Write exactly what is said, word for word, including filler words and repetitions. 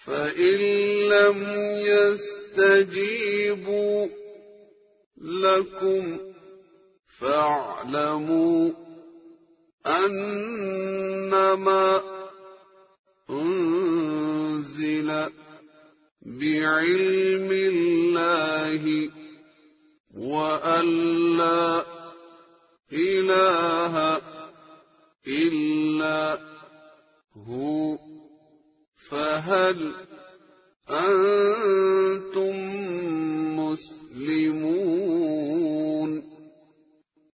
فإن لم يستجيبوا لكم فاعلموا أنما أنزل بعلم الله وأن لا إله إلا هو فهل أنتم